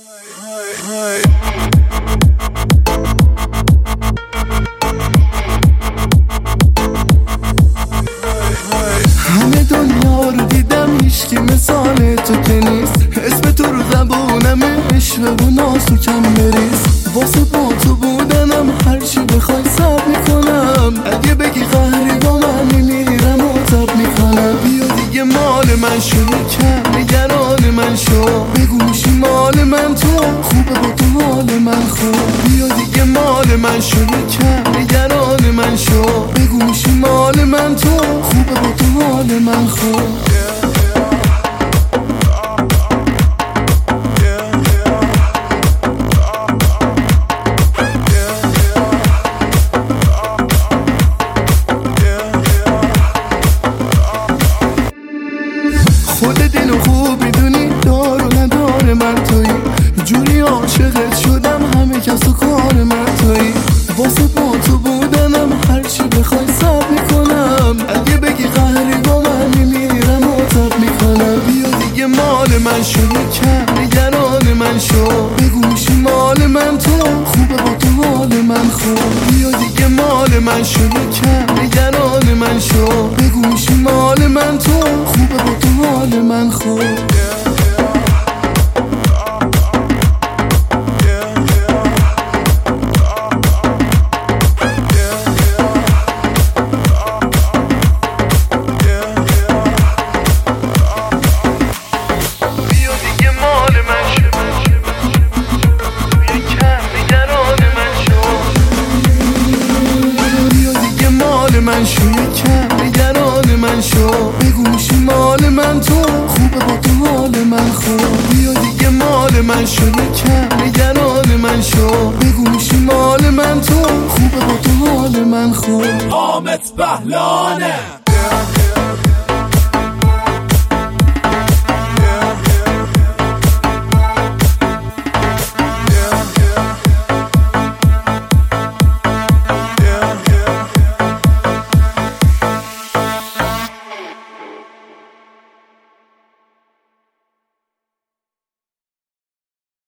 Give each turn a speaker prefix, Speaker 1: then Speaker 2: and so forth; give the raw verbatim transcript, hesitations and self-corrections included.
Speaker 1: همه دنیا رو دیدم، هیچکی مثال تو که نیست. اسم تو رو زبونم، عشق و ناز تو کم بریز. واسه با تو بودنم هرچی بخوای سر میکنم. اگه بگی قهری با من میمیرم و تب میکنم. بیا دیگه مال من شو، کم نگران من شو. بگو میشی مال من تو، خوبه با تو حال من خوب. بیا دیگه مال من شو، کم نگران من شو. بگو میشی مال من تو، خوبه با تو حال من خوب. خود دل و خوب میدونی، دار و ندار من تویی. جوری عاشقت شدم، همه کس و کار من تویی. واسه با تو بودنم هرچی بخوای سر میکنم. اگه بگی قهری با من میمیرم و تب میکنم. بیا دیگه مال من شو، کم نگران من شو. بگو میشی مال من تو، خوبه با تو حال من خوب. بیا دیگه مال من شو، کم نگران من شو. بگو میشی مال من تو، خوبه با تو حال من خوب. من شو، کم نگران من شو. بگو میشی مال من تو، خوبه با تو حال من خوب. بیا دیگه مال من شو، کم نگران من شو. بگو میشی مال من تو، خوبه با تو حال من خوب.
Speaker 2: حامد بهلانه